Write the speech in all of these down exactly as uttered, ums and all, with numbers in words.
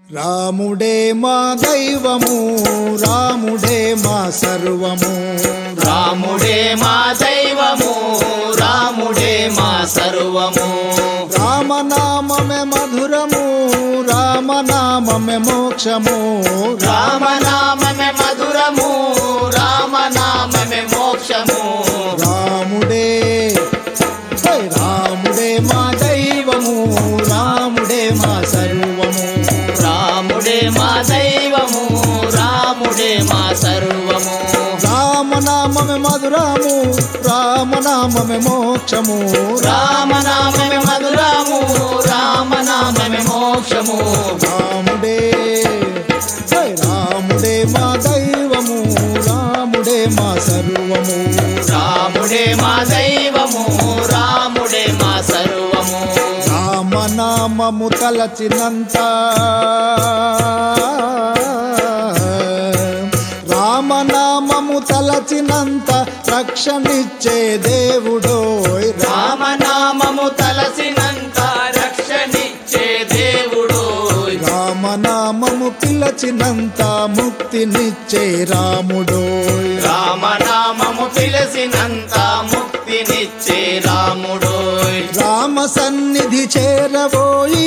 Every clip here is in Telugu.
రాముడే మా దైవము, రాముడే మా సర్వము. రాముడే మా దైవము, రాముడే మా సర్వము. రామనామమే మధురము, రామనామమే మోక్షము. రామనామమే మధురము, రామనామమే మోక్షము. రాముడే హై రాముడే మా దైవము, రాముడే మా సర్వము. రాముడే మా దైవము, రాముడే మా సర్వము. రామనామమే మధురము, రామనామమే మోక్షము. రామనామమే మధురము, రామనామమే మోక్షము. రాముడే హై రాముడే మా దైవము, రాముడే మా సర్వము. రాముడే మా దైవము, రాముడే మా సర్వము. రామనామము తలచినంత, రామనామము తలచినంత రక్షణిచ్చే దేవుడోయ్. రామనామము తలసినంత రక్షణిచ్చే దేవుడు. రామనామము పిలచినంత ముక్తినిచ్చే రాముడోయ్. రామనామము పిలసినంత ముక్తినిచ్చే రాముడు. రామ సన్నిధి చేరబోయి,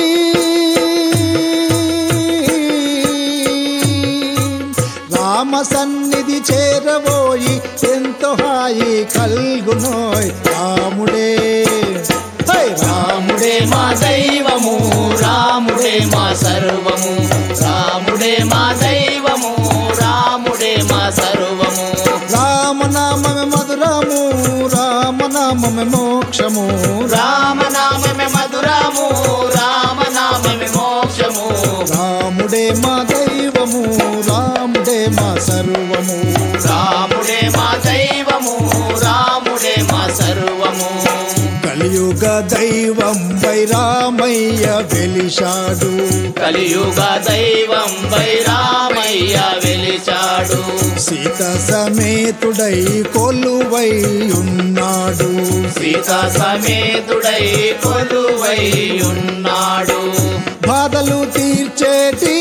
రామ సన్నిధి చేరబోయి ఎంతో హాయి కల్గునోయ్. రాముడే హై రాముడే మా దైవము, రాముడే మా సర్వము. రాముడే మా దైవము, రాముడే మా సర్వము. రామనామమే మధురము, రామనామమే మోక్షము. రామనామమే మధురము, రామనామమే మోక్షము. రాముడే మా దైవము, రాముడే మా సర్వము. రాముడే మా దైవము, రాముడే మా సర్వము. కలియుగ దైవం వై రామయ్య వెలిశాడు, కలియుగ దైవం వై రామయ్య వెలిచాడు. సీత సమేతుడై కొలువై ఉన్నాడు. సీత సమేతుడై కొలువై ఉన్నాడు. బాధలు తీర్చేటి,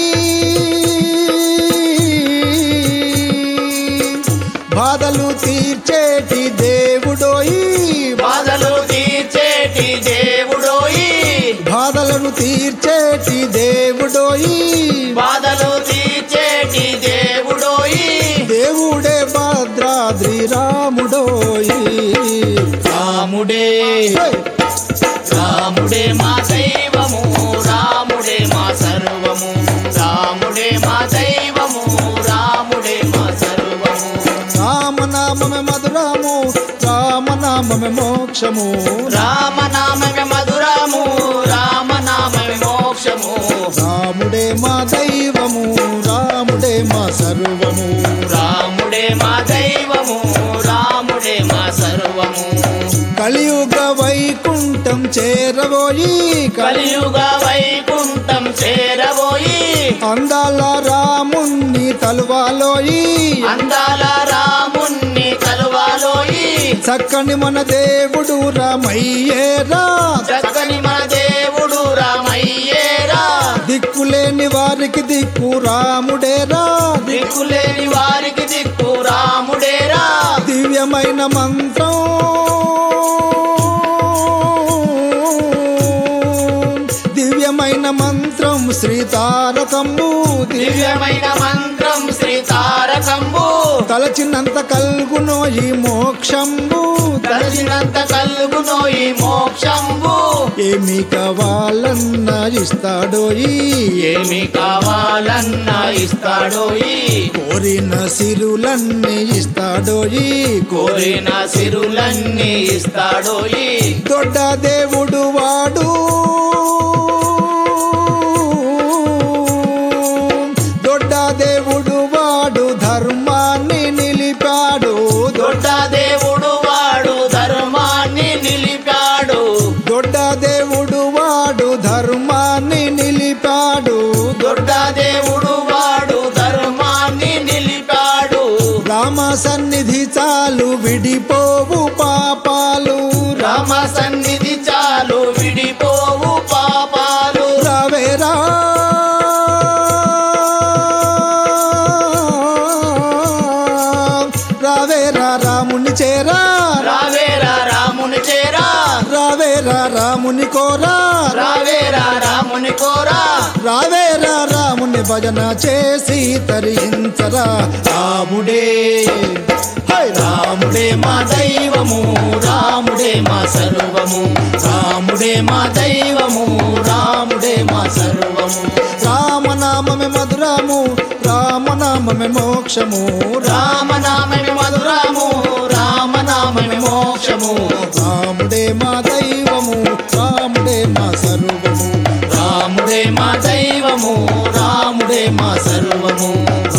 బాధలు తీర్చేటి దేవుడోయి. బాధలు తీర్చేటి దేవుడోయి. బాధలను తీర్చేటి దేవుడోయి. బాధలు తీర్చేటి దేవుడోయి. దేవుడే భద్రాద్రి రాముడోయి. రాముడే హై! రాముడే మా దైవము, రాముడే మా సర్వము. రాముడే మా దైవము, రాముడే మా సర్వము. రామనామమే మధురము, రామనామమే మోక్షము. రామనామమే మధురము, రామనామమే మోక్షము. రాముడే మా దైవము, రాముడే మా సర్వము. రాముడే మా దైవము, రాముడే మా సర్వము. కలియుగ వైకుంఠం చేరబోయి, కలియుగ వైకుంఠం చేరబోయి. అందాల రాముణ్ణి తలువాలోయి. అందాల రాముణ్ణి కలువాలోయి. చక్కని మన దేవుడు రామయ్యేరా, చక్కని మన దేవుడు రామయ్యేరా. దిక్కులేని వారికి దిక్కు రాముడేరా. దిక్కులేని వారికి దిక్కు రాముడేరా. దివ్యమైన మంత్రం, దివ్యమైన మంత్రం శ్రీతారకంబు. దివ్యమైన మంత్రం శ్రీ తారకంబు. తలచినంత కల్గునోయి మోక్షంబు. తలచినంత కలుగునోయి మోక్షంబు. ఏమి కావాలన్నా ఇస్తాడోయి, ఏమి కావాలన్నా ఇస్తాడోయి. కోరిన సిరులన్నీ ఇస్తాడోయి. కోరిన సిరులన్నీ ఇస్తాడోయి. దొడ్డ దేవుడు వాడు, దొడ్డ దేవుడు వాడు ధర్మాన్ని నిలిపాడు. దొడ్డ దేవుడు వాడు ధర్మాన్ని నిలిపాడు. దొడ్డ దేవుడు వాడు ధర్మాన్ని నిలిపాడు. దొడ్డ దేవుడు వాడు ధర్మాన్ని నిలిపాడు. రామ సన్నిధి చాలు విడిపోవు పాపాలు. రామ సన్నిధి చాలు విడిపోవు పాప రాముని కోరా రావేరా రాముని కోరా రావేరా రాముని భజన చేసి తరించరా రాముడే హై రాముడే మా దైవము రాముడే మా సర్వము రాముడే మా దైవము రాముడే మా సర్వము రామనామమే మధురము రామనామమే మోక్షము రామనామమే మధురము రామనామమే మోక్షము రాముడే మా దైవము రాముడే మా సర్వము రాముడే మా దైవము రాముడే మా సర్వము